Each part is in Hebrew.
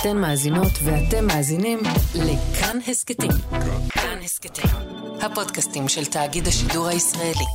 אתן מאזינות ואתם מאזינים לכאן הסקטים. כאן הסקטים, הפודקאסטים של תאגיד השידור הישראלי.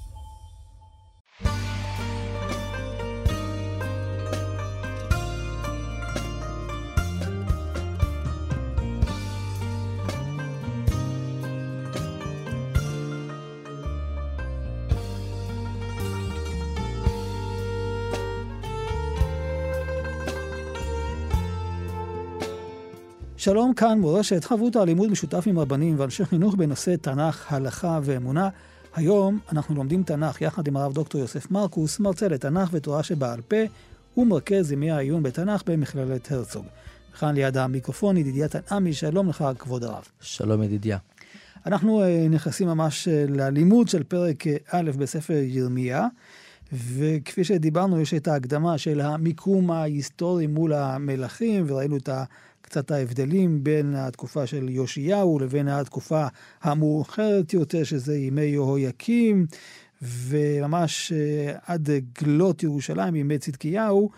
שלום, כאן מורשת, חברותא לימוד משותף עם רבנים ואנשי חינוך בנושא תנ"ך, הלכה ואמונה. היום אנחנו לומדים תנ"ך יחד עם הרב דוקטור יוסף מרקוס, מרצה לתנ"ך ותורה שבעל פה, ומרכז ימי העיון בתנ"ך במכללת הרצוג. וכאן ליד המיקרופון ידידיה תנעמי, שלום לך כבוד הרב. שלום ידידיה. אנחנו נכנסים ממש ללימוד של פרק א' בספר ירמיה, וכפי שדיברנו יש את ההקדמה של המיקום ההיסטורי מול המלכים, וראינו את קצת ההבדלים בין התקופה של יאשיהו לבין התקופה המאוחרת יותר, שזה ימי יהויקים, וממש עד גלות ירושלים, ימי צדקיהו.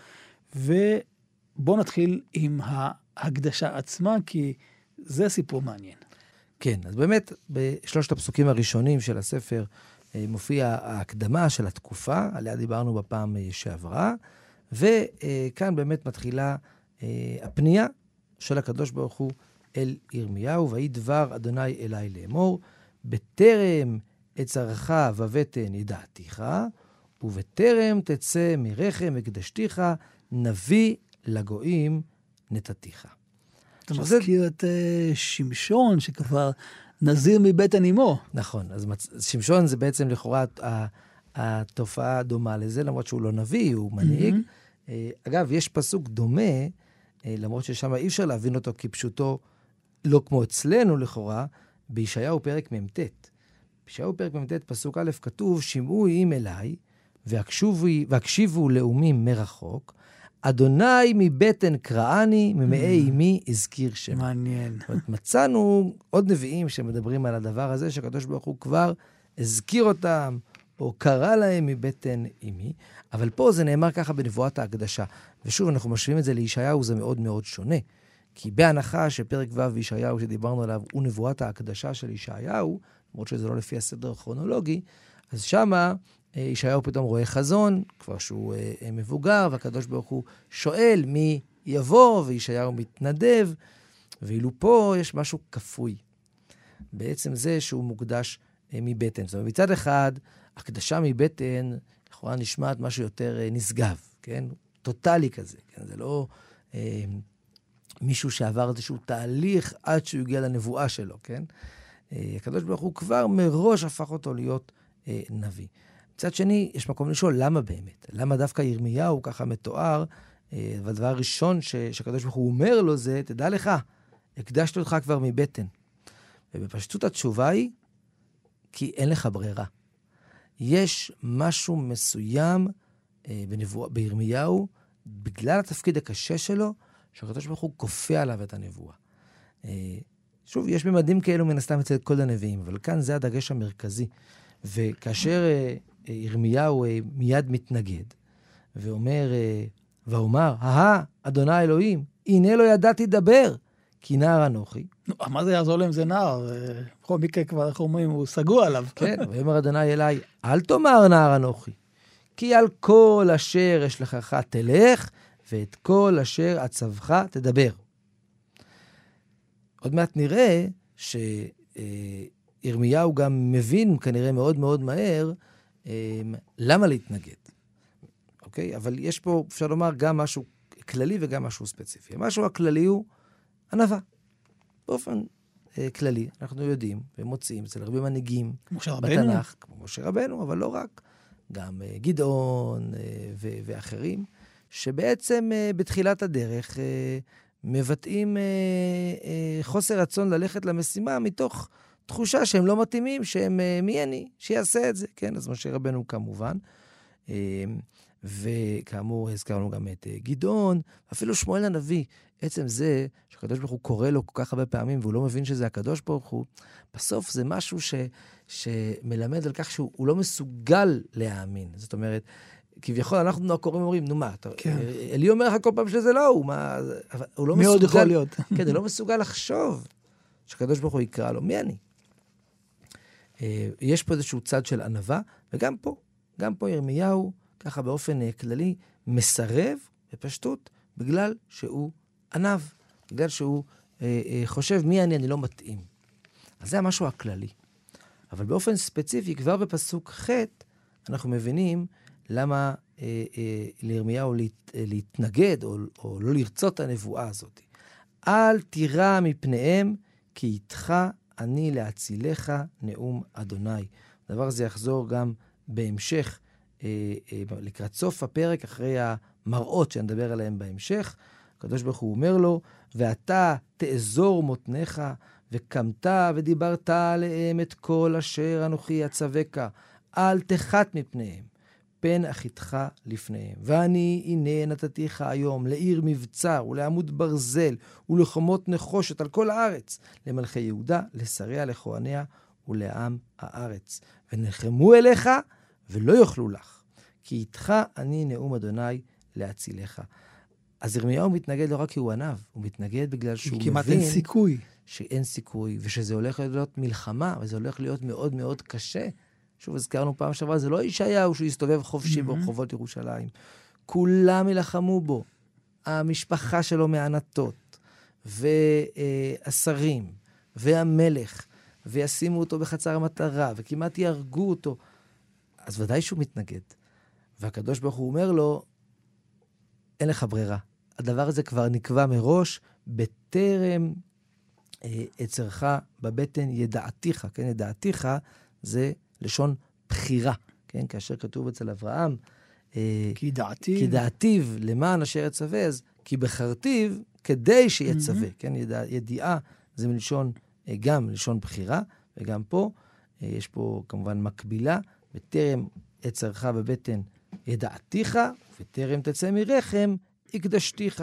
ובואו נתחיל עם ההקדשה עצמה, כי זה סיפור מעניין. כן, אז באמת בשלושת הפסוקים הראשונים של הספר מופיע ההקדמה של התקופה, עליה דיברנו בפעם שעברה, וכאן באמת מתחילה הפנייה של הקדוש ברוך הוא אל ירמיהו, ויהי דבר אדוני אלי לאמור, בטרם אצרך ובטן ידעתיך, ובטרם תצא מרחם הקדשתיך, נביא לגויים נתתיך. אתה מזכיר את שמשון, שכבר נזיר מבטן אמו. נכון, אז שמשון זה בעצם לכאורה התופעה דומה לזה, למרות שהוא לא נביא, הוא מנהיג. אגב, יש פסוק דומה, למרות ששם אי אפשר להבין אותו כפשוטו, לא כמו אצלנו לכאורה, בישעיהו פרק מ"ט. בישעיהו פרק מ"ט פסוק א' כתוב, שמעו אם אליי, והקשיבו לאומים מרחוק, אדוני מבטן קראני, ממאי אמי הזכיר שם. מעניין. זאת אומרת, מצאנו עוד נביאים שמדברים על הדבר הזה, שהקדוש ברוך הוא כבר הזכיר אותם, או קרא להם מבטן אמי, אבל פה זה נאמר ככה בנבואת ההקדשה. ושוב, אנחנו משווים את זה לישעיהו, זה מאוד מאוד שונה. כי בהנחה שפרק ו' בישעיהו שדיברנו עליו, הוא נבואת ההקדשה של ישעיהו, למרות שזה לא לפי הסדר הכרונולוגי, אז שמה ישעיהו פתאום רואה חזון, כבר שהוא מבוגר, והקדוש ברוך הוא שואל מי יבוא, וישעיהו מתנדב, ואילו פה יש משהו כפוי. בעצם זה שהוא מוקדש מבטן. זאת אומרת, מצד אחד, הקדשה מבטן, לכאורה נשמעת משהו יותר נשגב, כן? טוטלי כזה, כן? זה לא מישהו שעבר איזשהו תהליך עד שהוא הגיע לנבואה שלו, כן? הקדוש ברוך הוא כבר מראש הפך אותו להיות נביא. מצד שני, יש מקום לשאול, למה באמת? למה דווקא ירמיהו ככה מתואר? והדבר הראשון שהקדוש ברוך הוא אומר לו זה, תדע לך, הקדשתי אותך כבר מבטן. ובפשטות התשובה היא, כי אין לך ברירה. יש משהו מסוים בירמיהו, בגלל התפקיד הקשה שלו, שהקדוש ברוך הוא כופה עליו את הנבואה. שוב, יש ממדים כאלו מן הסתם אצל כל הנביאים, אבל כאן זה הדגש המרכזי. וכאשר ירמיהו מיד מתנגד, ואומר, ואומר, אדוני אלוהים, הנה לא ידעתי דבר, כי נער אנוכי. מה זה יעזור להם? זה נער. בכל מקרה כבר, איך אומרים, הוא סגור עליו. כן, ואומר אדוני אליי, אל תאמר נער אנוכי, כי על כל אשר יש לך תלך, ואת כל אשר עצבך תדבר. עוד מעט נראה שירמיהו גם מבין כנראה מאוד מאוד מהר למה להתנגד. אוקיי? אבל יש פה, אפשר לומר, גם משהו כללי וגם משהו ספציפי. המשהו הכללי הוא ענווה. באופן כללי, אנחנו יודעים ומוצאים אצל הרבה מנהיגים בתנ"ך, כמו משה רבנו, אבל לא רק, גם גדעון ואחרים, שבעצם בתחילת הדרך מבטאים חוסר רצון ללכת למשימה מתוך תחושה שהם לא מתאימים, שהם מי אני, שיעשה את זה. כן, אז משה רבנו כמובן. וכאמור, הזכרנו גם את גדעון, אפילו שמואל הנביא, עצם זה שהקדוש ברוך הוא קורא לו כל כך הרבה פעמים, והוא לא מבין שזה הקדוש ברוך הוא, בסוף זה משהו שמלמד על כך שהוא לא מסוגל להאמין. זאת אומרת, כביכול אנחנו הקוראים אומרים, נו מה, אלי אומר לך כל פעם שזה לא הוא, מה, הוא לא מאוד יכול להיות. כן, הוא לא מסוגל לחשוב שהקדוש ברוך הוא יקרא לו, מי אני? יש פה איזשהו צד של ענווה, וגם פה ירמיהו, ככה באופן כללי, מסרב בפשטות, בגלל שהוא ענב, בגלל שהוא חושב מי אני לא מתאים. אז זה המשהו הכללי. אבל באופן ספציפי, כבר בפסוק ח' אנחנו מבינים למה לירמיהו להתנגד או לא לרצות את הנבואה הזאת. אל תירא מפניהם, כי איתך אני להצילך נאום אדוני. הדבר הזה יחזור גם בהמשך, לקראת סוף הפרק, אחרי המראות שנדבר עליהם בהמשך. הקדוש ברוך הוא אומר לו, ואתה תאזור מותניך, וקמת ודיברת עליהם את כל אשר אנוכי אצווך, אל תחת מפניהם, פן אחיתך לפניהם. ואני הנה נתתיך היום לעיר מבצר ולעמוד ברזל ולחומות נחושת על כל הארץ, למלכי יהודה, לשריה, לכהניה ולעם הארץ. ונחמו אליך ולא יוכלו לך, כי איתך אני נאום אדוני להצילך. אז ירמיהו מתנגד לא רק כי הוא ענב, הוא מתנגד בגלל שהוא כמעט מבין אין סיכוי. שאין סיכוי, ושזה הולך להיות מלחמה, וזה הולך להיות מאוד מאוד קשה. שוב, הזכרנו פעם שעברה, זה לא ישעיהו שהוא יסתובב חופשי ברחובות ירושלים. כולם ילחמו בו. המשפחה שלו מענתות, והשרים, והמלך, וישימו אותו בחצר המטרה, וכמעט יהרגו אותו. אז ודאי שהוא מתנגד. והקדוש ברוך הוא אומר לו, אין לך ברירה. הדבר הזה כבר נקבע מראש, בטרם אצרך בבטן ידעתיך. כן, ידעתיך זה לשון בחירה. כן, כאשר כתוב אצל אברהם, כי דעתיו. כי דעתיו למען אשר יצווה, אז כי בחרתיו כדי שיצווה. כן, ידיעה זה מלשון, גם מלשון בחירה, וגם פה, יש פה כמובן מקבילה, בטרם אצרך בבטן ידעתיך, וטרם תצא מרחם, הקדשתיך.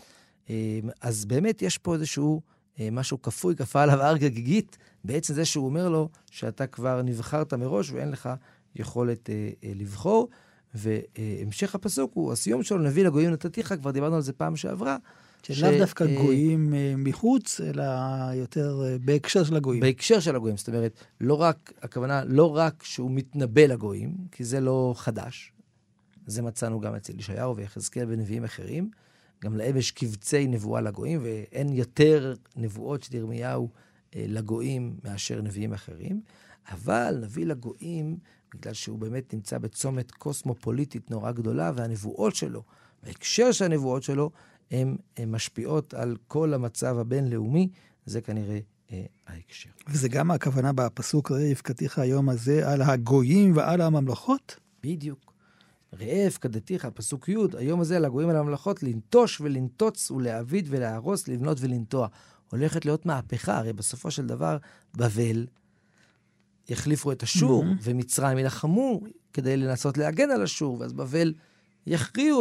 אז באמת יש פה איזשהו משהו כפוי, כפה עליו הר גגיגית, בעצם זה שהוא אומר לו שאתה כבר נבחרת מראש ואין לך יכולת לבחור. והמשך הפסוק הוא, הסיום שלו, נביא לגויים נתתיך, כבר דיברנו על זה פעם שעברה. שלאו דווקא גויים מחוץ, אלא יותר בהקשר של הגויים. בהקשר של הגויים, זאת אומרת, הכוונה לא רק שהוא מתנבא לגויים, כי זה לא חדש, זה מצאנו גם אצל ישעיהו ויחזקאל ונביאים אחרים, גם להם יש קבצי נבואה לגויים, ואין יותר נבואות של ירמיהו לגויים מאשר נביאים אחרים, אבל נביא לגויים, בגלל שהוא באמת נמצא בצומת קוסמופוליטית נורא גדולה, והנבואות שלו, בהקשר של הנבואות שלו, הן משפיעות על כל המצב הבינלאומי, זה כנראה ההקשר. וזה גם הכוונה בפסוק, ראה הפקדתיך היום הזה, על הגויים ועל הממלכות? בדיוק. ראה הפקדתיך, פסוק י', היום הזה על הגויים ועל הממלכות, לנטוש ולנטוץ ולהעביד ולהרוס, לבנות ולנטוע. הולכת להיות מהפכה, הרי בסופו של דבר, בבל יחליפו את אשור, ומצרים ילחמו כדי לנסות להגן על אשור, ואז בבל יכריעו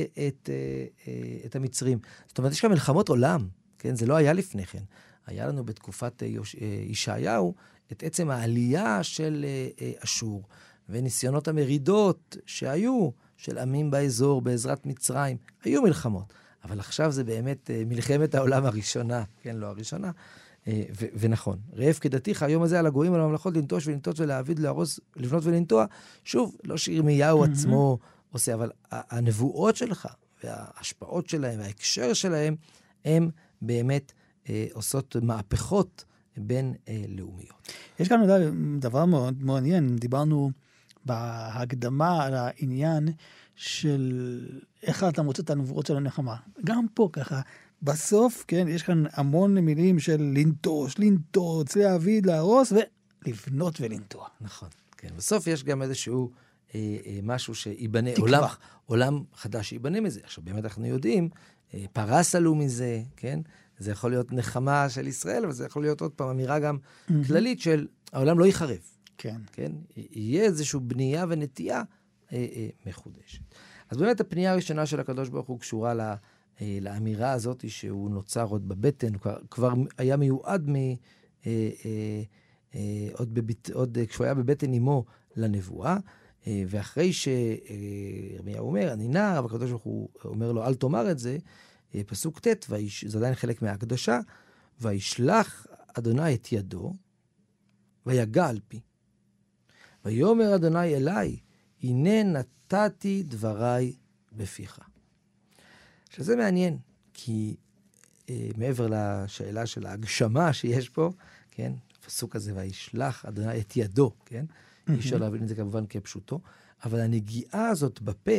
את המצרים. זאת אומרת, יש כאן מלחמות עולם, כן? זה לא היה לפני כן. היה לנו בתקופת ישעיהו את עצם העלייה של אשור, וניסיונות המרידות שהיו של עמים באזור, בעזרת מצרים, היו מלחמות. אבל עכשיו זה באמת מלחמת העולם הראשונה, כן, לא הראשונה, ונכון. ראה הפקדתיך, היום הזה על הגויים, על הממלכות, לנטוש ולנטוץ ולהעביד, להרוס, לבנות ולנטוע. שוב, לא שירמיהו עצמו עושה, אבל הנבואות שלך, וההשפעות שלהם, וההקשר שלהם, הם באמת עושות מהפכות בין לאומיות. יש כאן דבר מאוד מעניין, דיברנו בהקדמה על העניין של איך אתה מוצא את הנבואות של הנחמה. גם פה ככה, בסוף, כן, יש כאן המון מילים של לנטוש, לנטוץ, להעביד, להרוס, ולבנות ולנטוע. נכון, כן. בסוף יש גם איזשהו משהו שיבנה, עולם חדש שיבנה מזה. עכשיו, באמת אנחנו יודעים, פרס עלו מזה, כן? זה יכול להיות נחמה של ישראל, אבל זה יכול להיות עוד פעם אמירה גם כללית של העולם לא ייחרב. כן. כן? יהיה איזושהי בנייה ונטייה מחודשת. אז באמת הפנייה הראשונה של הקדוש ברוך הוא קשורה לאמירה הזאת שהוא נוצר עוד בבטן, כבר היה מיועד עוד כשהוא היה בבטן אמו לנבואה. ואחרי שירמיהו אומר, אני נער, אבל הקדוש ברוך הוא אומר לו, אל תאמר את זה, פסוק ט', זה עדיין חלק מההקדשה, וישלח אדוני את ידו, ויגע על פי. ויאמר אדוני אליי, הנה נתתי דבריי בפיך. שזה מעניין, כי מעבר לשאלה של ההגשמה שיש פה, כן, הפסוק הזה, וישלח אדוני את ידו, כן, אי אפשר להבין את זה כמובן כפשוטו, אבל הנגיעה הזאת בפה,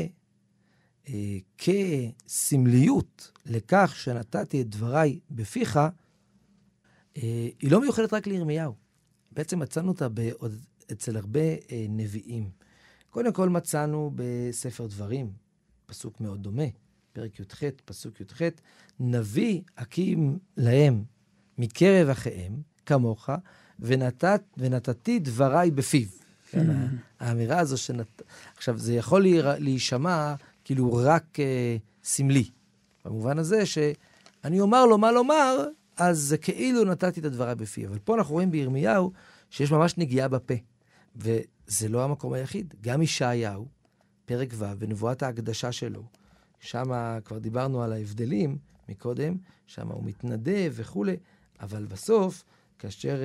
כסמליות לכך שנתתי את דבריי בפיך, היא לא מיוחדת רק לירמיהו. בעצם מצאנו אותה אצל הרבה נביאים. קודם כל מצאנו בספר דברים, פסוק מאוד דומה, פרק י"ח, פסוק י"ח, נביא אקים להם מקרב אחיהם, כמוך, ונתתי דבריי בפיו. כן, האמירה הזו עכשיו, זה יכול להישמע כאילו רק סמלי. במובן הזה שאני אומר לו מה לומר, אז זה כאילו נתתי את הדבריי בפיו. אבל פה אנחנו רואים בירמיהו שיש ממש נגיעה בפה. וזה לא המקום היחיד. גם ישעיהו, פרק ו', בנבואת ההקדשה שלו, שם כבר דיברנו על ההבדלים מקודם, שם הוא מתנדב וכו', אבל בסוף, כאשר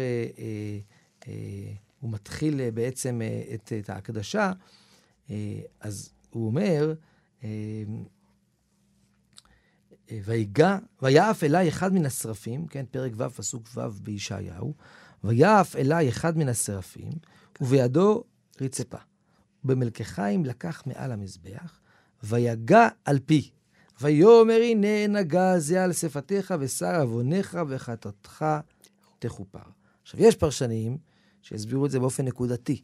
הוא מתחיל בעצם את ההקדשה, אז הוא אומר, ויעף אליי אחד מן השרפים, כן, פרק ו', פסוק ו' בישעיהו, ויעף אליי אחד מן השרפים, ובידו רצפה. במלקחיים לקח מעל המזבח, ויגע על פי. ויאמר הנה נגע זה על שפתיך ושר עוונך וחטאתך תכופר. עכשיו, יש פרשנים שהסבירו את זה באופן נקודתי,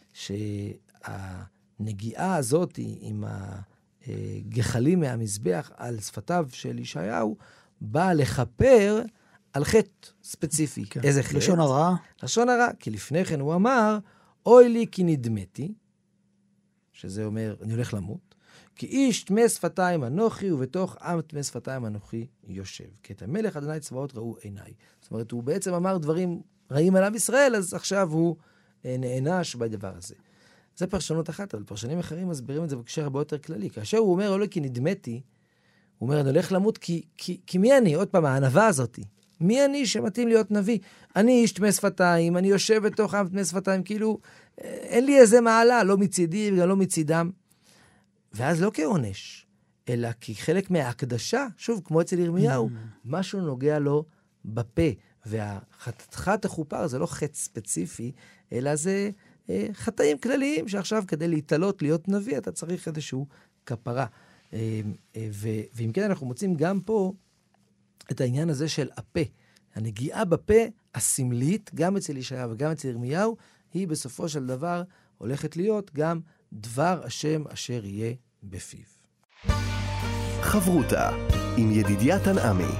שהנגיעה הזאת עם הגחלים מהמזבח על שפתיו של ישעיהו, באה לכפר על חטא ספציפי. כן. איזה חטא? לשון הרע. לשון הרע, כי לפני כן הוא אמר, אוי לי כי נדמתי, שזה אומר, אני הולך למות, כי איש תמי שפתיים אנוכי, ובתוך עם תמי שפתיים אנוכי יושב. כי את המלך אדוני צבאות ראו עיניי. זאת אומרת, הוא בעצם אמר דברים רעים על עם ישראל, אז עכשיו הוא נענש בדבר הזה. זה פרשנות אחת, אבל פרשנים אחרים מסבירים את זה בקשר הרבה יותר כללי. כאשר הוא אומר, אוי כי נדמתי, הוא אומר, אני הולך למות, כי מי אני? עוד פעם, הענווה הזאת. מי אני שמתאים להיות נביא? אני איש תמי שפתיים, אני יושב בתוך עם תמי שפתיים, כאילו, אין לי איזה מעלה, לא מצידי וגם לא מצידם. ואז לא כעונש, אלא כחלק מההקדשה, שוב, כמו אצל ירמיהו, משהו נוגע לו בפה. והחטאתך תכופר זה לא חטא ספציפי, אלא זה חטאים כלליים, שעכשיו כדי להתעלות, להיות נביא, אתה צריך איזשהו כפרה. ואם כן, אנחנו מוצאים גם פה את העניין הזה של הפה. הנגיעה בפה הסמלית, גם אצל ישעיהו וגם אצל ירמיהו, היא בסופו של דבר הולכת להיות גם דבר השם אשר יהיה בפיו. חברותה עם ידידיה תנעמי.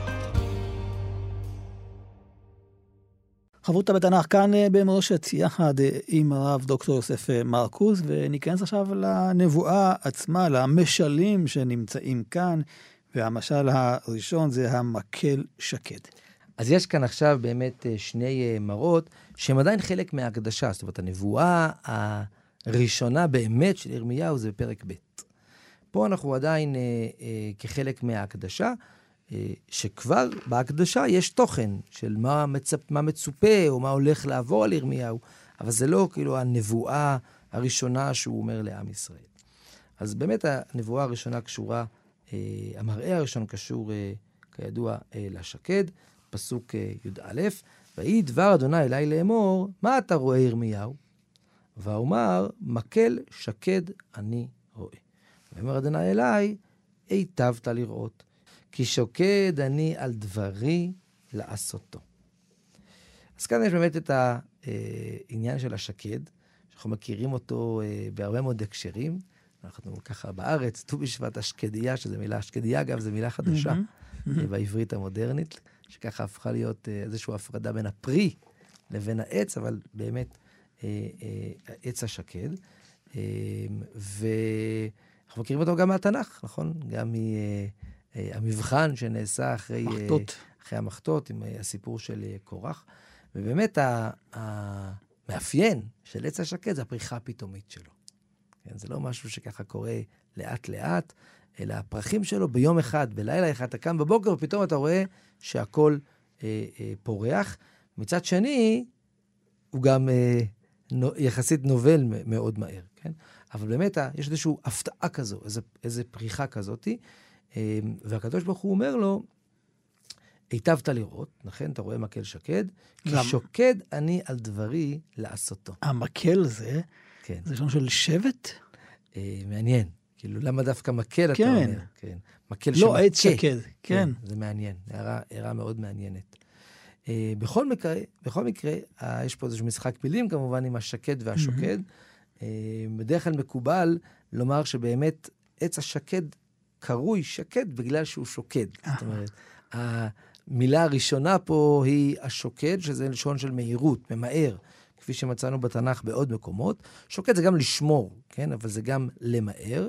חברותה בתנ"ך כאן במורשת יחד עם הרב דוקטור יוסף מרקוס, וניכנס עכשיו לנבואה עצמה, למשלים שנמצאים כאן, והמשל הראשון זה המקל שקד. אז יש כאן עכשיו באמת שני מראות שהם עדיין חלק מההקדשה, זאת אומרת הנבואה הראשונה באמת של ירמיהו זה בפרק ב'. פה אנחנו עדיין כחלק מההקדשה, שכבר בהקדשה יש תוכן של מה מצופה או מה הולך לעבור על ירמיהו, אבל זה לא כאילו הנבואה הראשונה שהוא אומר לעם ישראל. אז באמת הנבואה הראשונה קשורה, המראה הראשון קשור כידוע לשקד, פסוק י"א, ויהי דבר אדוני אלי לאמור, מה אתה רואה ירמיהו? ואומר, מקל שקד אני רואה. ואומר אדוני אלי, היטבת לראות, כי שוקד אני על דברי לעשותו. אז כאן יש באמת את העניין של השקד, שאנחנו מכירים אותו בהרבה מאוד הקשרים. אנחנו ככה בארץ, ט"ו בשבט השקדיה, שזו מילה, השקדיה אגב זו מילה חדשה, בעברית המודרנית, שככה הפכה להיות איזושהי הפרדה בין הפרי לבין העץ, אבל באמת העץ השקד. ואנחנו מכירים אותו גם מהתנ"ך, נכון? גם מהמבחן שנעשה אחרי המחתות, עם הסיפור של קורח. ובאמת המאפיין של עץ השקד זה הפריחה הפתאומית שלו. כן, זה לא משהו שככה קורה לאט לאט, אלא הפרחים שלו ביום אחד, בלילה אחד, אתה קם בבוקר, ופתאום אתה רואה שהכל פורח. מצד שני, הוא גם יחסית נובל מאוד מהר, כן? אבל באמת, יש איזושהי הפתעה כזו, איזו פריחה כזאת, והקדוש ברוך הוא אומר לו, היטבת לראות, נכון? אתה רואה מקל שקד, כי שוקד אני על דברי לעשותו. המקל זה, כן. זה שון של שבט? מעניין. כאילו, למה דווקא מקל אתה אומר? כן. מקל לא, עץ שקד, כן. זה מעניין, הערה מאוד מעניינת. בכל מקרה, יש פה איזשהו משחק מילים, כמובן, עם השקד והשוקד. בדרך כלל מקובל לומר שבאמת עץ השקד קרוי שקד בגלל שהוא שוקד. זאת אומרת, המילה הראשונה פה היא השוקד, שזה לשון של מהירות, ממהר, כפי שמצאנו בתנ"ך בעוד מקומות. שוקד זה גם לשמור, כן? אבל זה גם למהר.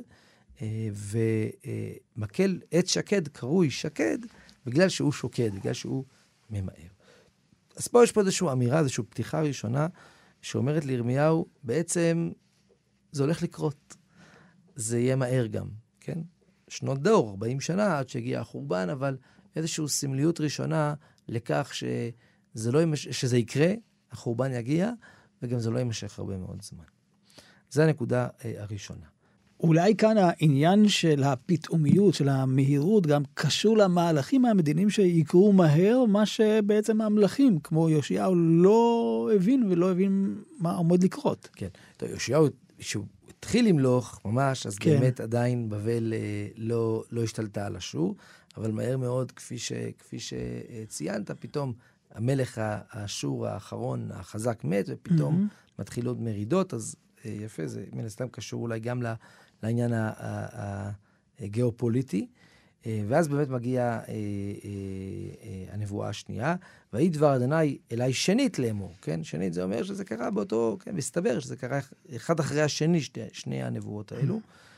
ומקל עץ שקד קרוי שקד בגלל שהוא שוקד, בגלל שהוא ממהר. אז פה יש פה איזושהי אמירה, איזושהי פתיחה ראשונה, שאומרת לירמיהו, בעצם זה הולך לקרות. זה יהיה מהר גם, כן? שנות דור, 40 שנה עד שהגיע החורבן, אבל איזושהי סמליות ראשונה לכך שזה יקרה, החורבן יגיע, וגם זה לא יימשך הרבה מאוד זמן. זו הנקודה הראשונה. אולי כאן העניין של הפתאומיות, של המהירות, גם קשור למהלכים המדיניים שיקרו מהר, מה שבעצם המלכים, כמו יאשיהו, לא הבין ולא הבין מה עומד לקרות. כן. טוב, יאשיהו, שהוא התחיל למלוך ממש, אז כן. באמת עדיין בבל לא השתלטה על אשור, אבל מהר מאוד, כפי שציינת, פתאום המלך האשור האחרון, החזק מת, ופתאום מתחילות מרידות, אז יפה, זה מן הסתם קשור אולי גם לעניין הגיאופוליטי, ואז באמת מגיעה הנבואה השנייה, ויהי דבר אדוני אליי שנית לאמור, כן? שנית זה אומר שזה קרה באותו, כן, מסתבר שזה קרה אחד אחרי השני, שני הנבואות האלו.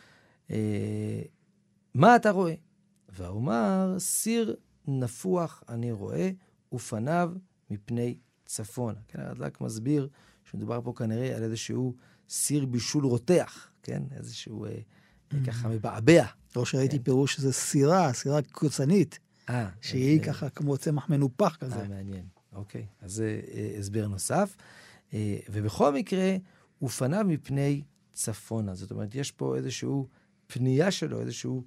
מה אתה רואה? ואומר, סיר נפוח אני רואה, ופניו מפני צפון. כן, הרדל"ק מסביר שמדובר פה כנראה על איזשהו סיר בישול רותח, כן? איזשהו ככה מבעבע. לא שראיתי פירוש שזה סירה קוצנית, שהיא ככה כמו צמח מנופח כזה. מעניין. אוקיי, אז זה הסבר נוסף. ובכל מקרה, ופניו מפני צפונה. זאת אומרת, יש פה איזשהו פנייה שלו, איזשהו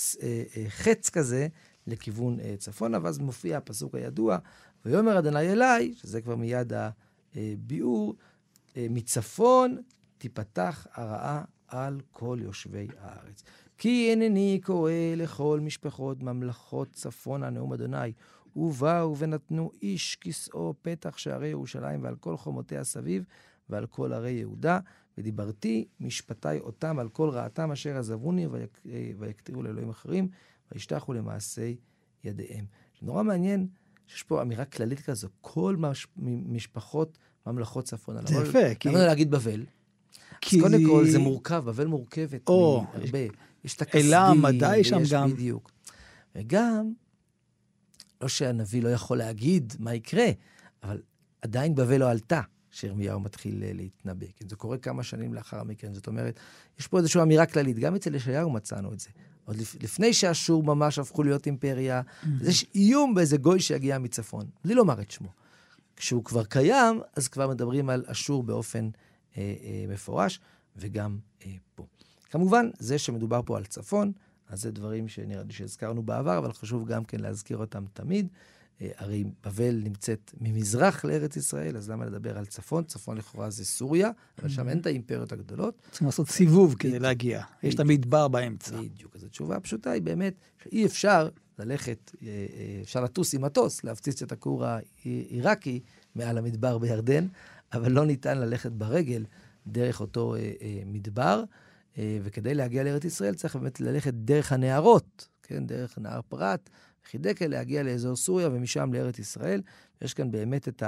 חץ כזה לכיוון צפונה, ואז מופיע הפסוק הידוע, ויאמר אדוני אליי, שזה כבר מיד הביאור, מצפון תיפתח הרעה על כל יושבי הארץ. כי הנני קורא לכל משפחות ממלכות צפונה נאום אדוני, ובאו ונתנו איש כסאו פתח שערי ירושלים ועל כל חומותיה סביב ועל כל ערי יהודה, ודיברתי משפטי אותם על כל רעתם אשר עזבוני ויקטירו לאלוהים אחרים וישתחו למעשי ידיהם. נורא מעניין שיש פה אמירה כללית כזו, כל משפחות ממלכות צפונה. זה יפה, כי... למה לא להגיד בבל? אז קודם כל זה מורכב, בבל מורכבת מהרבה. יש את הכסדים. אלא המדע שם גם. בדיוק. וגם, לא שהנביא לא יכול להגיד מה יקרה, אבל עדיין בבל לא עלתה, שירמיהו מתחיל להתנבא. זה קורה כמה שנים לאחר מכן. זאת אומרת, יש פה איזושהי אמירה כללית. גם אצל ישעיהו מצאנו את זה. עוד לפני שאשור ממש הפכו להיות אימפריה, אז יש איום באיזה גוי שיגיע מצפון. בלי לומר את שמו. כשהוא כבר קיים, אז כבר מדברים על אשור באופן מפורש, וגם פה. כמובן, זה שמדובר פה על צפון, אז זה דברים שנראה לי שהזכרנו בעבר, אבל חשוב גם כן להזכיר אותם תמיד. הרי בבל נמצאת ממזרח לארץ ישראל, אז למה לדבר על צפון? צפון לכאורה זה סוריה, אבל שם אין את האימפריות הגדולות. צריכים לעשות סיבוב כדי להגיע. יש את המדבר באמצע. בדיוק. אז התשובה הפשוטה היא באמת שאי אפשר ללכת, אפשר לטוס עם מטוס, להפציץ את הכור העיראקי מעל המדבר בירדן, אבל לא ניתן ללכת ברגל דרך אותו מדבר, וכדי להגיע לארץ ישראל צריך באמת ללכת דרך הנהרות, כן? דרך נהר פרת, חידקל להגיע לאזור סוריה ומשם לארץ ישראל. יש כאן באמת את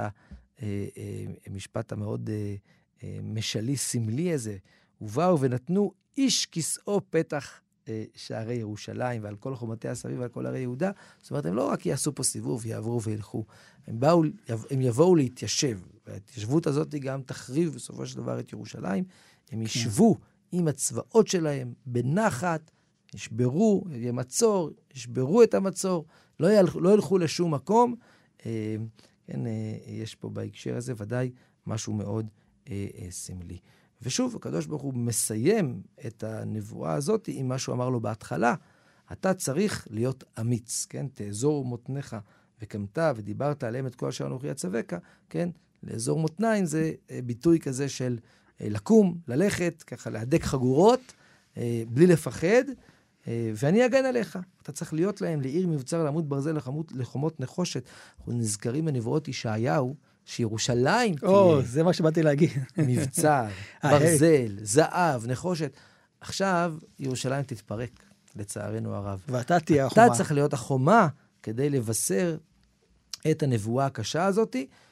המשפט המאוד משלי סמלי הזה, ובאו ונתנו איש כסאו פתח שערי ירושלים ועל כל חומותיה סביב ועל כל ערי יהודה. זאת אומרת, הם לא רק יעשו פה סיבוב, יעברו וילכו. הם יבואו להתיישב, וההתיישבות הזאת גם תחריב בסופו של דבר את ירושלים. הם ישבו עם הצבאות שלהם, בנחת, ישברו, יהיה מצור, ישברו את המצור, לא ילכו לשום מקום. כן, יש פה בהקשר הזה ודאי משהו מאוד סמלי. ושוב, הקדוש ברוך הוא מסיים את הנבואה הזאת עם מה שהוא אמר לו בהתחלה. אתה צריך להיות אמיץ, כן? תאזור מותניך וקמת ודיברת עליהם את כל אשר אנוכי אצווך, כן? לאזור מותניים זה ביטוי כזה של לקום, ללכת, ככה להדק חגורות, בלי לפחד, ואני אגן עליך. אתה צריך להיות להם לעיר מבצר, לעמוד ברזל, לחומות נחושת. אנחנו נזכרים בנבואות ישעיהו, שירושלים תהיה... זה מה שבאתי להגיד. מבצר, ברזל, זהב, נחושת. עכשיו ירושלים תתפרק, לצערנו הרב. ואתה תהיה החומה. אתה צריך להיות החומה כדי לבשר את הנבואה הקשה הזאת,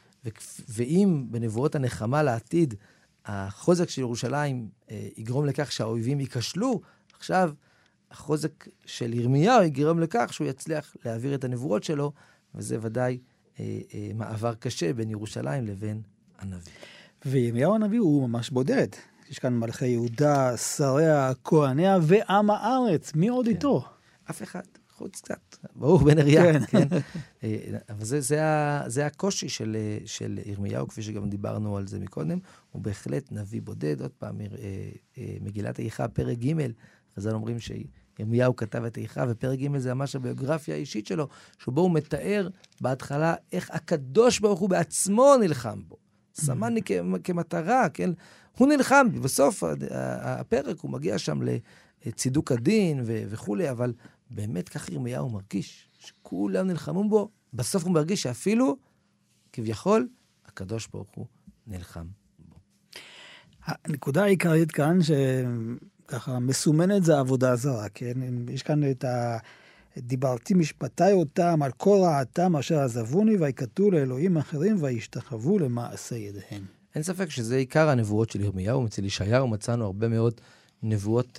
ואם בנבואות הנחמה לעתיד, החוזק של ירושלים יגרום לכך שהאויבים ייכשלו, עכשיו החוזק של ירמיהו יגרום לכך שהוא יצליח להעביר את הנבואות שלו, וזה ודאי מעבר קשה בין ירושלים לבין הנביא. וירמיהו הנביא הוא ממש בודד. יש כאן מלכי יהודה, שריה, כהניה ועם הארץ. מי עוד איתו? אף אחד, חוץ קצת. ברוך בן אריה. כן. אבל זה הקושי של ירמיהו, כפי שגם דיברנו על זה מקודם. הוא בהחלט נביא בודד. עוד פעם, מגילת איכה, פרק ג', חז"ל אומרים שירמיהו כתב את איכה, ופרק ג' זה ממש הביוגרפיה האישית שלו, שבו הוא מתאר בהתחלה איך הקדוש ברוך הוא בעצמו נלחם בו. סמני כמטרה, כן? הוא נלחם, בסוף הפרק הוא מגיע שם לצידוק הדין וכו', אבל באמת כך ירמיהו מרגיש, שכולם נלחמו בו, בסוף הוא מרגיש שאפילו, כביכול, הקדוש ברוך הוא נלחם בו. הנקודה העיקרית כאן, שככה מסומנת זה העבודה זרה, כן? יש כאן את דיברתי משפטי אותם על כל רעתם אשר עזבוני, ויקטו לאלוהים אחרים, וישתחוו למעשה ידיהם. אין ספק שזה עיקר הנבואות של ירמיהו. אצל ישעיהו מצאנו הרבה מאוד נבואות,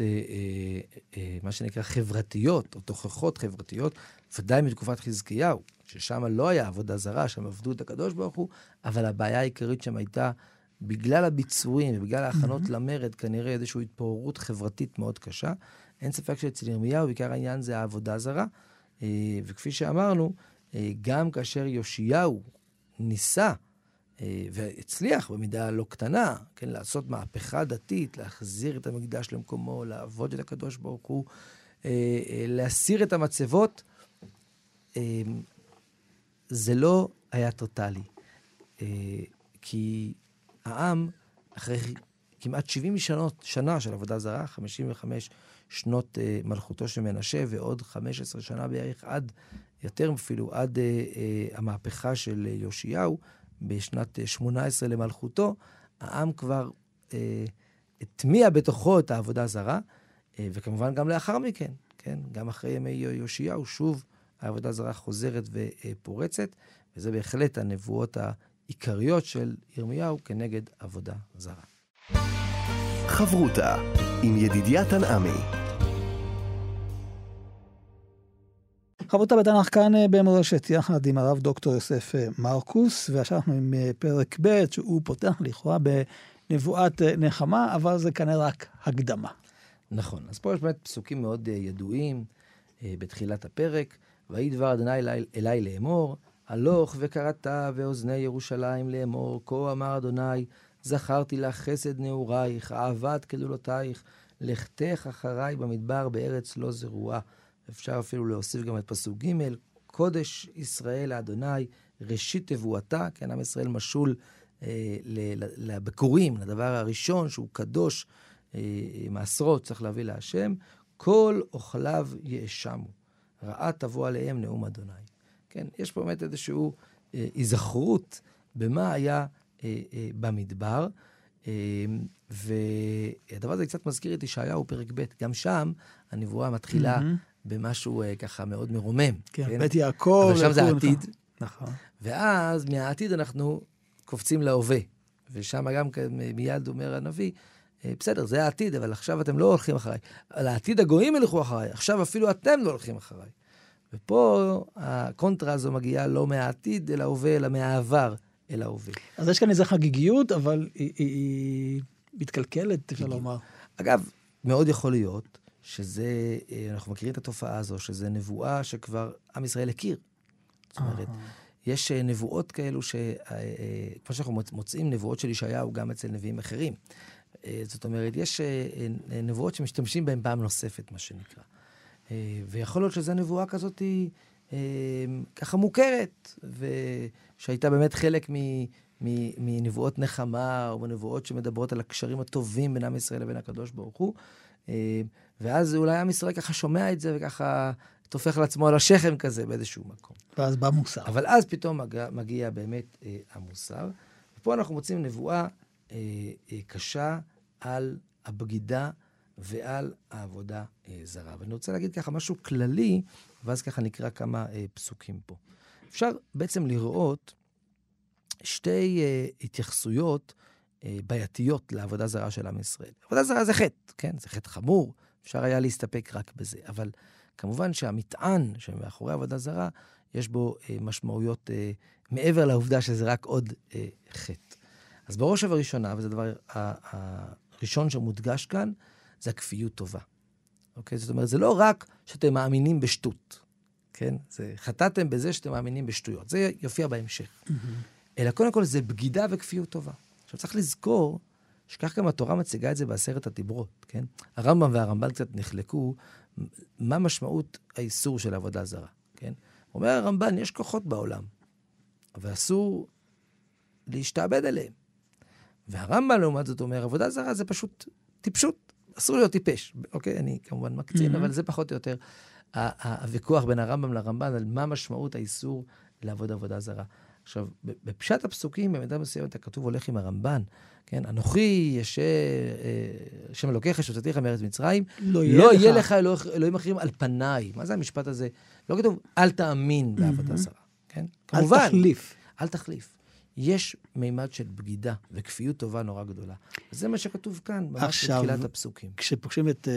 מה שנקרא חברתיות, או תוכחות חברתיות, ודאי מתקופת חזקיהו, ששם לא היה עבודה זרה, שם עבדו את הקדוש ברוך הוא, אבל הבעיה העיקרית שם הייתה, בגלל הביצורים ובגלל ההכנות למרד, כנראה איזושהי התפוררות חברתית מאוד קשה. אין ספק שאצל ירמיהו, בעיקר העניין זה העבודה זרה, וכפי שאמרנו, גם כאשר יאשיהו ניסה, והצליח במידה לא קטנה, כן, לעשות מהפכה דתית, להחזיר את המקדש למקומו, לעבוד את הקדוש ברוך הוא, להסיר את המצבות, זה לא היה טוטלי. כי העם, אחרי כמעט 70 שנה של עבודה זרה, 55 שנות מלכותו של מנשה, ועוד 15 שנה בערך, עד, יותר אפילו, עד המהפכה של יאשיהו, בשנת 18 למלכותו, העם כבר הטמיע בתוכו את העבודה הזרה, וכמובן גם לאחר מכן, כן? גם אחרי ימי יאשיהו, שוב העבודה הזרה חוזרת ופורצת, וזה בהחלט הנבואות העיקריות של ירמיהו כנגד עבודה זרה. חברותה עם ידידיה תנעמי. חברותה בתנ"ך כאן במורשת, יחד עם הרב דוקטור יוסף מרקוס, ועכשיו אנחנו עם פרק ב' שהוא פותח לכאורה בנבואת נחמה, אבל זה כנראה רק הקדמה. נכון, אז פה יש באמת פסוקים מאוד ידועים בתחילת הפרק, ויהי דבר אדוני אלי לאמור, הלוך וקראת ואוזני ירושלים לאמור, כה אמר אדוני, זכרתי לך חסד נעורייך, אהבת כלולותייך, לכתך אחריי במדבר בארץ לא זרועה. אפשר אפילו להוסיף גם את פסוק ג', קודש ישראל לאדוני, ראשית תבואתה, כן, עם ישראל משול לבקורים, לדבר הראשון שהוא קדוש, מעשרות צריך להביא להשם, כל אוכליו יאשמו, רעה תבוא עליהם נאום אדוני. כן, יש פה באמת איזשהו היזכרות במה היה במדבר, והדבר הזה קצת מזכיר את ישעיהו פרק ב', גם שם הנבואה מתחילה במשהו ככה מאוד מרומם. כן, בית יעקב. אבל שם זה העתיד. נכון. ואז מהעתיד אנחנו קופצים להווה. ושם גם מיד אומר הנביא, בסדר, זה העתיד, אבל עכשיו אתם לא הולכים אחריי. על העתיד הגויים ילכו אחריי, עכשיו אפילו אתם לא הולכים אחריי. ופה הקונטרה הזו מגיעה לא מהעתיד אל ההווה, אלא מהעבר אל ההווה. אז יש כאן איזו חגיגיות, אבל היא מתקלקלת, אפשר לומר. אגב, מאוד יכול להיות שזה, אנחנו מכירים את התופעה הזו, שזה נבואה שכבר עם ישראל הכיר. זאת אומרת, יש נבואות כאלו כמו שאנחנו מוצאים נבואות של ישעיהו גם אצל נביאים אחרים. זאת אומרת, יש נבואות שמשתמשים בהן פעם נוספת, מה שנקרא. ויכול להיות שזו נבואה כזאת ככה מוכרת, ושהייתה באמת חלק מנבואות נחמה, או מנבואות שמדברות על הקשרים הטובים בין עם ישראל לבין הקדוש ברוך הוא. ואז אולי עם ישראל ככה שומע את זה, וככה תופך לעצמו על השכם כזה באיזשהו מקום. ואז בא מוסר. אבל אז פתאום מגיע באמת המוסר. ופה אנחנו מוצאים נבואה קשה על הבגידה ועל העבודה זרה. ואני רוצה להגיד ככה משהו כללי, ואז ככה נקרא כמה פסוקים פה. אפשר בעצם לראות שתי התייחסויות בעייתיות לעבודה זרה של עם ישראל. עבודה זרה זה חטא, כן? זה חטא חמור, אפשר היה להסתפק רק בזה. אבל כמובן שהמטען שמאחורי עבודה זרה, יש בו משמעויות מעבר לעובדה שזה רק עוד חטא. אז בראש ובראשונה, וזה הדבר הראשון שמודגש כאן, זה הכפיות טובה. אוקיי? זאת אומרת, זה לא רק שאתם מאמינים בשטות, כן? זה חטאתם בזה שאתם מאמינים בשטויות. זה יופיע בהמשך. אלא קודם כל זה בגידה וכפיות טובה. עכשיו צריך לזכור שכך גם התורה מציגה את זה בעשרת הדיברות, כן? הרמב"ם והרמב"ן קצת נחלקו מה משמעות האיסור של עבודה זרה, כן? אומר הרמב"ן, יש כוחות בעולם, אבל אסור להשתעבד עליהם. והרמב"ם לעומת זאת אומר, עבודה זרה זה פשוט טיפשות, אסור להיות טיפש, אוקיי? אני כמובן מקצין, אבל זה פחות או יותר הוויכוח בין הרמב"ם לרמב"ן על מה משמעות האיסור לעבוד עבודה זרה. עכשיו, בפשט הפסוקים, במידה מסוימת הכתוב הולך עם הרמב"ן, כן? אנוכי שם אלוקיך שהוצאתיך מארץ מצרים, לא יהיה לך אלוהים אחרים על פניי. מה זה המשפט הזה? לא כתוב, אל תאמין בעבודה זרה, כן? כמובן. אל תחליף. אל תחליף. יש מימד של בגידה וכפיות טובה נורא גדולה. זה מה שכתוב כאן, ממש בתחילת הפסוקים. כשפוגשים את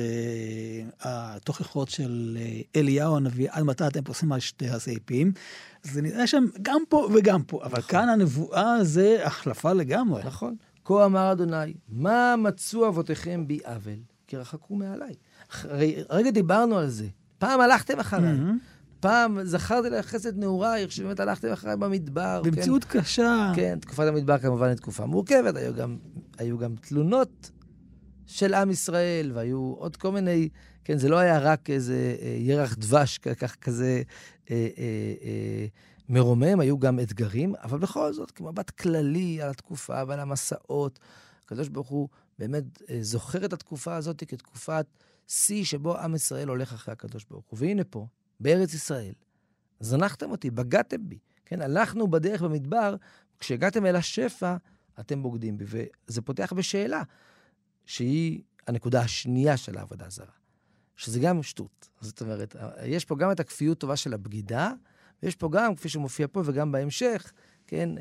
התוכחות של אליהו הנביא, עד מתי אתם פוסעים על שתי הסעיפים, זה נראה שם גם פה וגם פה, אבל כאן הנבואה זה החלפה לגמרי. נכון. כה אמר אדוני, מה מצאו אבותיכם בי עוול? כי רחקו מעליי. רגע דיברנו על זה. פעם הלכתם אחריי. פעם זכרתי לך חסד נעורייך, שבאמת הלכתם אחריי במדבר. במציאות קשה. כן, תקופת המדבר כמובן היא תקופה מורכבת, היו גם תלונות של עם ישראל, והיו עוד כל מיני, כן, זה לא היה רק איזה ירח דבש כזה מרומם, היו גם אתגרים, אבל בכל זאת, כמבט כללי על התקופה ועל המסעות, הקדוש ברוך הוא באמת זוכר את התקופה הזאת כתקופת שיא שבו עם ישראל הולך אחרי הקדוש ברוך הוא. והנה פה, בארץ ישראל, זנחתם אותי, בגדתם בי, כן? הלכנו בדרך במדבר, כשהגעתם אל השפע, אתם בוגדים בי, וזה פותח בשאלה, שהיא הנקודה השנייה של העבודה הזרה, שזה גם שטות. זאת אומרת, יש פה גם את הכפיות טובה של הבגידה, ויש פה גם, כפי שמופיע פה וגם בהמשך, כן,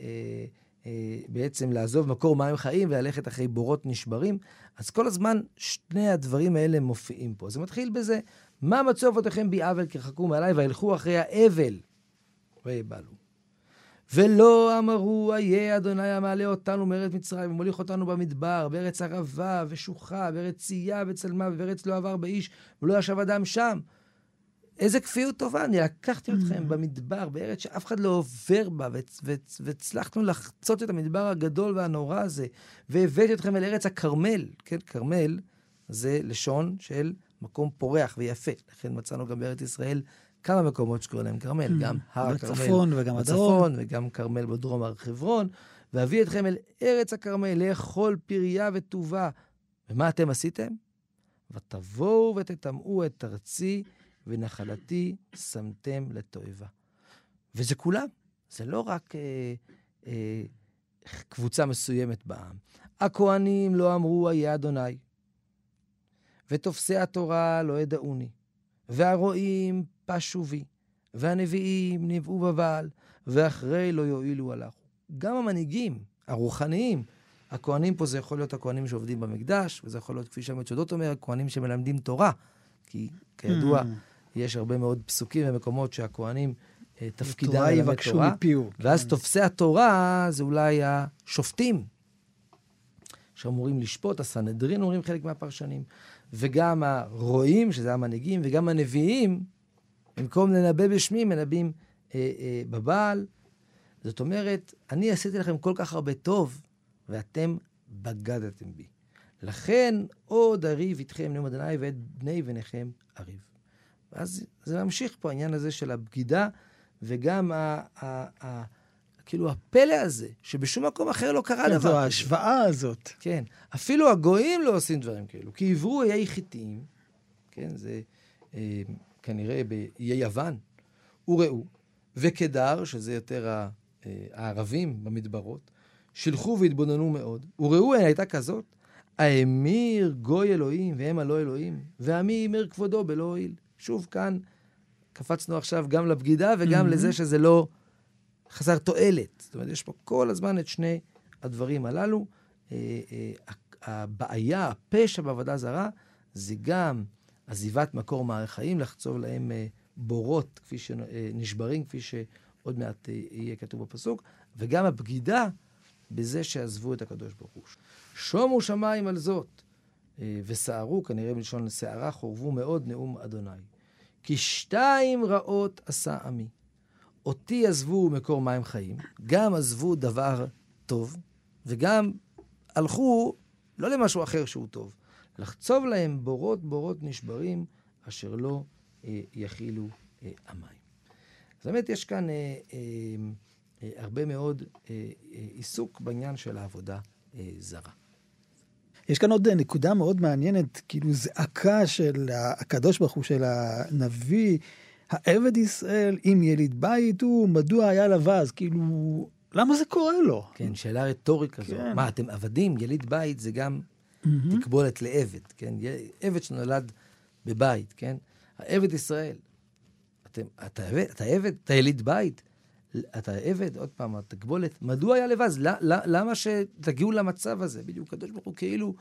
בעצם לעזוב מקור מים חיים וללכת אחרי בורות נשברים, אז כל הזמן שני הדברים האלה מופיעים פה. זה מתחיל בזה, מה מצאו אבותיכם בי עוול כי רחקו מעליי והלכו אחרי האבל ויבלו. ולא אמרו איה אדוני המעלה אותנו מארץ מצרים ומוליך אותנו במדבר בארץ ערבה ושוחה בארץ צייה וצלמה ובארץ לא עבר באיש ולא ישב אדם שם. איזה כפיות טובה, אני לקחתי אתכם במדבר בארץ שאף אחד לא עובר בה והצלחנו לחצות את המדבר הגדול והנורא הזה והבאתי אתכם אל ארץ הכרמל. כן, כרמל זה לשון של מקום פורח ויפה. לכן מצאנו גם בארץ ישראל כמה מקומות שקוראים להם כרמל, גם הר הכרמל וגם בצפון וגם כרמל בדרום הר חברון, ואביא אתכם אל ארץ הכרמל לאכול פריה וטובה. ומה אתם עשיתם? ותבואו ותטמאו את ארצי ונחלתי שמתם לתועבה. וזה כולם. זה לא רק קבוצה מסוימת בעם. הכהנים לא אמרו איה אדוני, ותופסי התורה לא ידעוני, והרועים פשו בי, והנביאים נבאו בבעל, ואחרי לא יועילו הלכו. גם המנהיגים, הרוחניים, הכהנים פה זה יכול להיות הכהנים שעובדים במקדש, וזה יכול להיות, כפי שהמצודות אומר, הכהנים שמלמדים תורה, כי כידוע, יש הרבה מאוד פסוקים ומקומות שהכהנים תפקידם ללמד תורה, ואז תופסי התורה זה אולי השופטים, שאמורים לשפוט, הסנהדרין אומרים חלק מהפרשנים, וגם הרועים, שזה המנהיגים, וגם הנביאים, במקום לנבא בשמי, מנבאים בבעל. זאת אומרת, אני עשיתי לכם כל כך הרבה טוב, ואתם בגדתם בי. לכן, עוד אריב איתכם נאום אדוני, ואת בני בניכם אריב. אז זה ממשיך פה, העניין הזה של הבגידה, וגם כאילו הפלא הזה, שבשום מקום אחר לא קרה דבר. זו ההשוואה הזאת. כן. אפילו הגויים לא עושים דברים כאלו, כי עברו איי חיתיים, כן, זה כנראה באיי יוון, וראו, וקדר, שזה יותר הערבים במדברות, שילחו והתבוננו מאוד, וראו, הייתה כזאת, האמיר גוי אלוהים, והם הלא אלוהים, ועמי אמיר כבודו בלא הועיל. שוב כאן, קפצנו עכשיו גם לבגידה, וגם לזה שזה לא חסר תועלת. זאת אומרת, יש פה כל הזמן את שני הדברים הללו. הבעיה, הפשע בעבודה זרה, זה גם עזיבת מקור מהחיים, לחצוב להם בורות, כפי שנשברים, כפי שעוד מעט יהיה כתוב בפסוק, וגם הבגידה בזה שעזבו את הקדוש ברוך הוא. שומו שמיים על זאת, וסערו, כנראה בלשון שערה, חורבו מאוד נאום אדוני. כי 2 רעות עשה עמי. אותי עזבו מקור מים חיים, גם עזבו דבר טוב, וגם הלכו לא למשהו אחר שהוא טוב. לחצוב להם בורות נשברים, אשר לא יכילו המים. זאת אומרת, יש כאן הרבה מאוד עיסוק בעניין של העבודה זרה. יש כאן עוד נקודה מאוד מעניינת, כאילו זעקה של הקדוש ברוך הוא, של הנביא, העבד ישראל, אם יליד בית הוא, מדוע היה לבז? כאילו, למה זה קורה לו? כן, שאלה רטורית כזו. כן. מה, אתם עבדים? יליד בית זה גם תקבולת לעבד, כן? עבד שנולד בבית, כן? העבד ישראל. אתה עבד? אתה יליד בית? אתה עבד? עוד פעם, התקבולת. מדוע היה לבז? למה שתגיעו למצב הזה? בדיוק, הקדוש ברוך הוא כאילו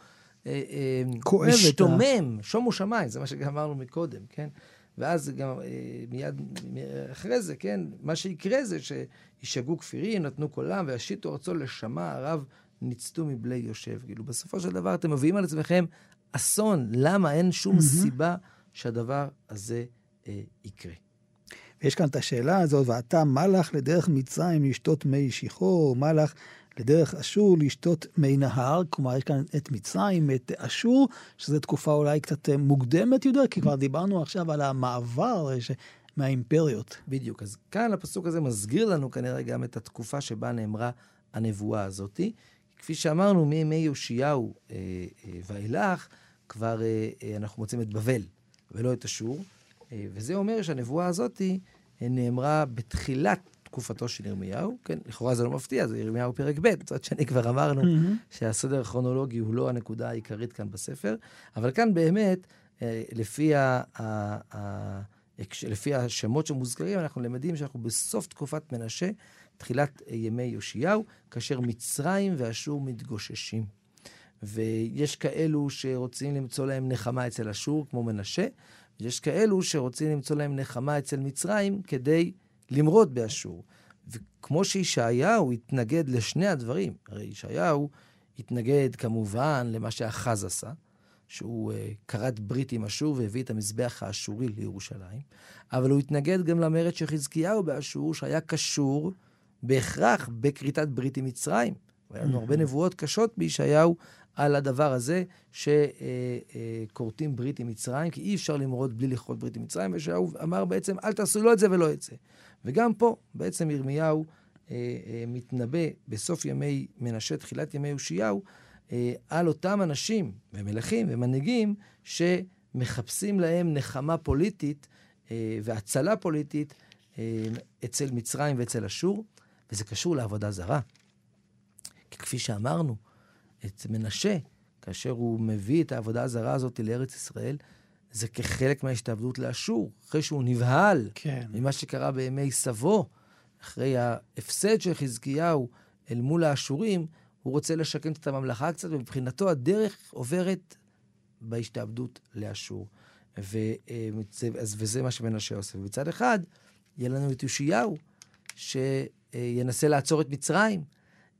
משתומם, שומו שמיים, זה מה שגם אמרנו מקודם, כן? ואז גם מיד אחרי זה, כן, מה שיקרה זה שישגעו כפירים, נתנו קולם, והשיתו ארצו לשמה, הרב ניצתו מבלי יושב. כאילו, בסופו של דבר אתם מביאים על עצמכם אסון. למה? אין שום סיבה שהדבר הזה יקרה. ויש כאן את השאלה הזאת, ואתה מלך לדרך מצרים לשתות מי שיחור, מלך לדרך אשור לשתות מי נהר, כלומר יש כאן את מצרים, את אשור, שזו תקופה אולי קצת מוקדמת יותר, כי כבר דיברנו עכשיו על המעבר מהאימפריות. בדיוק, אז כאן הפסוק הזה מסגיר לנו כנראה גם את התקופה שבה נאמרה הנבואה הזאת. כפי שאמרנו, מימי יאשיהו ואילך, כבר אנחנו מוצאים את בבל ולא את אשור, וזה אומר שהנבואה הזאת נאמרה בתחילת תקופתו של ירמיהו, כן, לכאורה זה לא מפתיע, זה ירמיהו פרק ב', זאת שאני כבר אמרנו שהסדר הכרונולוגי הוא לא הנקודה העיקרית כאן בספר, אבל כאן באמת, לפי השמות שמוזכרים, אנחנו למדים שאנחנו בסוף תקופת מנשה, תחילת ימי יאשיהו, כאשר מצרים ואשור מתגוששים. ויש כאלו שרוצים למצוא להם נחמה אצל אשור, כמו מנשה, ויש כאלו שרוצים למצוא להם נחמה אצל מצרים כדי למרוד באשור. וכמו שישעיהו התנגד לשני הדברים, הרי ישעיהו התנגד כמובן למה שאחז עשה, שהוא כרת ברית עם אשור והביא את המזבח האשורי לירושלים, אבל הוא התנגד גם למרד של חזקיהו באשור, שהיה קשור בהכרח בכריתת ברית עם מצרים. והיה לנו הרבה נבואות קשות בישעיהו על הדבר הזה, שקורטים ברית עם מצרים, כי אי אפשר למרוד בלי לכרות ברית עם מצרים, וישעיהו אמר בעצם, אל תעשו לא את זה ולא את זה. וגם פה, בעצם ירמיהו מתנבא בסוף ימי מנשה, תחילת ימי יאשיהו, על אותם אנשים ומלכים ומנהיגים שמחפשים להם נחמה פוליטית והצלה פוליטית אצל מצרים ואצל אשור, וזה קשור לעבודה זרה. כי כפי שאמרנו, את מנשה, כאשר הוא מביא את העבודה הזרה הזאת לארץ ישראל, זה כחלק מההשתעבדות לאשור, אחרי שהוא נבהל ממה שקרה בימי סבו, אחרי ההפסד של חזקיהו אל מול האשורים, הוא רוצה לשכן את הממלכה קצת, ומבחינתו הדרך עוברת בהשתעבדות לאשור. וזה מה שמנשה עושה. ובצד אחד, יהיה לנו את יאשיהו, שינסה לעצור את מצרים,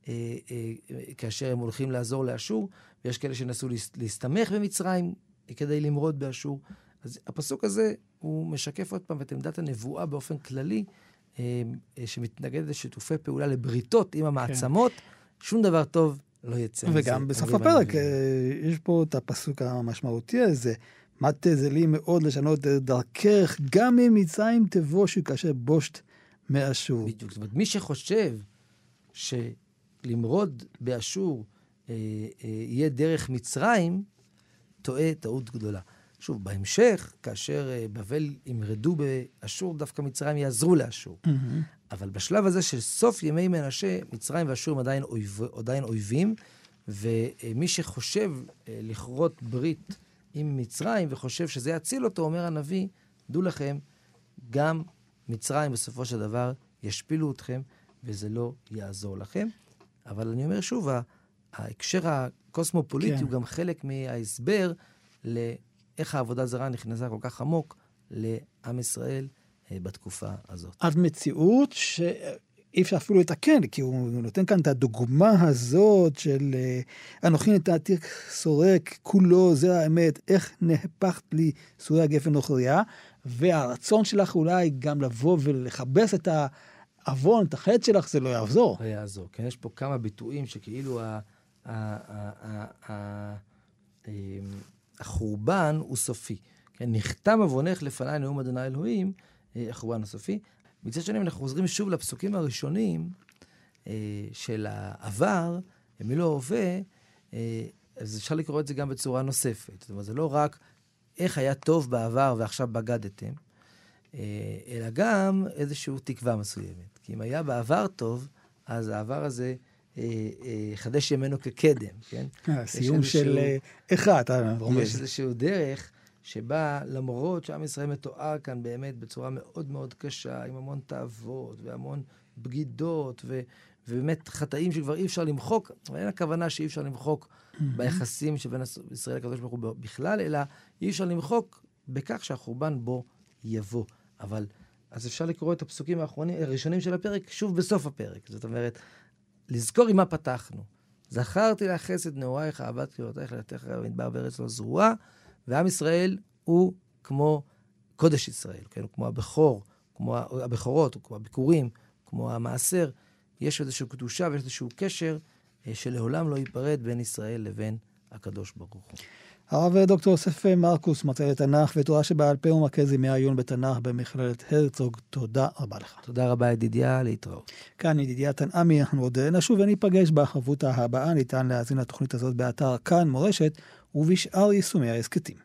כאשר הם הולכים לעזור לאשור, ויש כאלה שנסו להסתמך במצרים כדי למרוד באשור. אז הפסוק הזה הוא משקף עוד פעם את עמדת הנבואה באופן כללי, שמתנגדת לשיתופי פעולה לבריתות עם המעצמות, שום דבר טוב לא יצא. וגם בסוף הפרק יש פה את הפסוק המשמעותי הזה, מה תזלי מאוד לשנות דרכך, גם אם מצרים תבושו כאשר בושת מאשור. בדיוק, זאת אומרת, מי שחושב שלמרוד באשור יהיה דרך מצרים, טועה טעות גדולה. שוב, בהמשך, כאשר בבל ימרדו באשור, דווקא מצרים יעזרו לאשור. אבל בשלב הזה של סוף ימי מנשה, מצרים ואשור הם עדיין אויבים, ומי שחושב לכרות ברית עם מצרים, וחושב שזה יציל אותו, אומר הנביא, דעו לכם, גם מצרים בסופו של דבר ישפילו אתכם, וזה לא יעזור לכם. אבל אני אומר שוב, ההקשר הקוסמופוליטי הוא גם חלק מההסבר לאיך העבודה זרה נכנסה כל כך עמוק לעם ישראל בתקופה הזאת. עד מציאות שאי אפשר אפילו לתקן, כי הוא נותן כאן את הדוגמה הזאת של אנוכי נתתי סורק, כולו זה האמת, איך נהפכת לי סורי הגפן נוכריה, והרצון שלך אולי גם לבוא ולחבש את העוון, את החטא שלך, זה לא יעזור. לא יעזור, כן? יש פה כמה ביטויים שכאילו החורבן הוא סופי. כן? נחתם עוונך לפני נאום אדוני אלוהים, החורבן הסופי. מצד שני, אנחנו חוזרים שוב לפסוקים הראשונים של העבר, מילו ההווה, אז אפשר לקרוא את זה גם בצורה נוספת. זאת אומרת, זה לא רק איך היה טוב בעבר ועכשיו בגדתם, אלא גם איזושהי תקווה מסוימת. כי אם היה בעבר טוב, אז העבר הזה חדש ימינו כקדם, כן? סיום של אחד. יש איזשהו דרך שבה למרות שעם ישראל מתואר כאן באמת בצורה מאוד מאוד קשה, עם המון תאוות והמון בגידות, ובאמת חטאים שכבר אי אפשר למחוק, אין הכוונה שאי אפשר למחוק ביחסים שבין ישראל לקדוש ברוך הוא בכלל, אלא אי אפשר למחוק בכך שהחורבן בו יבוא. אבל אז אפשר לקרוא את הפסוקים הראשונים של הפרק שוב בסוף הפרק. זאת אומרת, לזכור עם מה פתחנו. זכרתי לך חסד נעורייך, אהבת קריאותייך לתך במדבר בארץ לא זרועה, ועם ישראל הוא כמו קודש ישראל, כן? כמו הבכור, כמו הבכורות, כמו הביקורים, כמו המעשר. יש איזושהי קדושה ויש איזשהו קשר שלעולם לא ייפרד בין ישראל לבין הקדוש ברוך הוא. הרב דוקטור יוסף מרקוס, מרצה לתנ"ך ותורה שבעל פה ומרכז ימי העיון בתנ"ך במכללת הרצוג, תודה רבה לך. תודה רבה ידידיה, להתראות. כאן ידידיה תנעמי, אנחנו עוד נשוב וניפגש בחברותה הבאה. ניתן להאזין לתוכנית הזאת באתר כאן מורשת ובשאר יישומי ההסכתים.